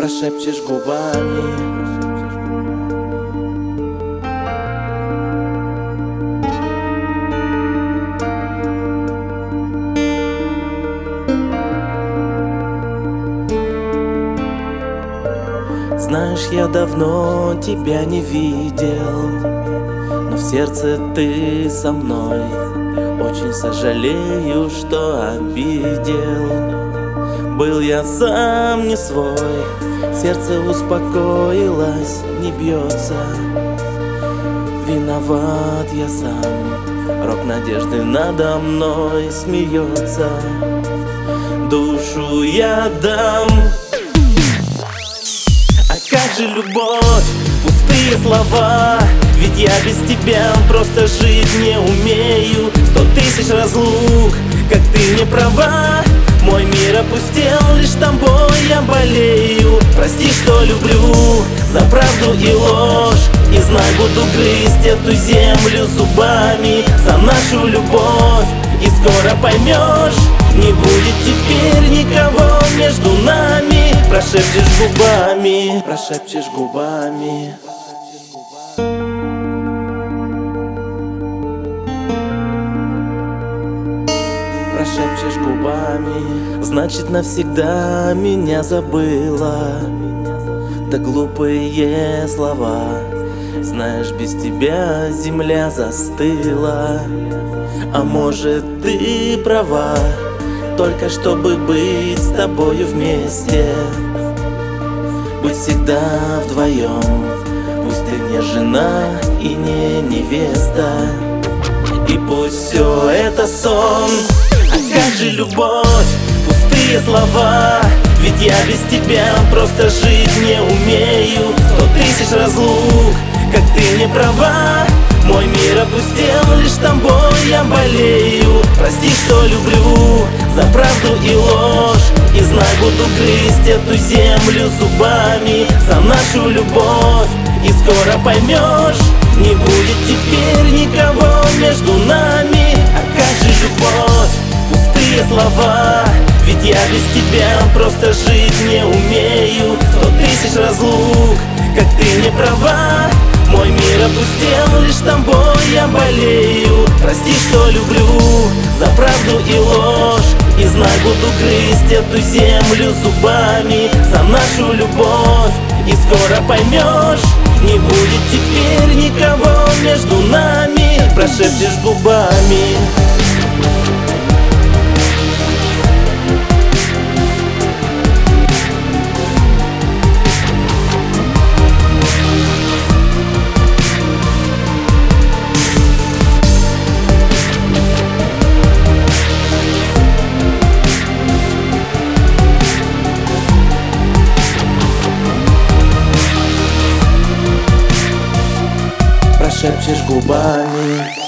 прошепчешь губами. Знаешь, я давно тебя не видел, но в сердце ты со мной. Очень сожалею, что обидел. Был я сам не свой, сердце успокоилось, не бьется. Виноват я сам, рок надежды надо мной смеется. Душу я дам. А как же любовь, пустые слова? Ведь я без тебя просто жить не умею. 100 000 разлук, как ты не права. Мой мир опустел, лишь тобой я болею. Прости, что люблю за правду и ложь, и знай, буду грызть эту землю зубами за нашу любовь. И скоро поймешь, не будет теперь никого между нами. Прошепчешь губами, прошепчешь губами. Прошепчешь губами. Значит, навсегда меня забыла. Да глупые слова. Знаешь, без тебя земля застыла. А может, ты права, только чтобы быть с тобою вместе, быть всегда вдвоем. Пусть ты не жена и не невеста, и пусть все это сон. А как же любовь, пустые слова? Ведь я без тебя просто жить не умею. 100 000 разлук, как ты не права. Мой мир опустел, лишь тобой я болею. Прости, что люблю за правду и ложь, и знай, буду грызть эту землю зубами за нашу любовь. И скоро поймешь, не будет теперь никого между нами. А как же любовь, пустые слова? Ведь я без тебя просто жить не умею. 100 000 разлук, как ты не права. Мой мир опустел, лишь тобой я болею. Прости, что люблю за правду и ложь, и знай, буду грызть эту землю зубами за нашу любовь. И скоро поймешь, не будет теперь никого между нами. Прошепчешь губами. Прошепчешь губами.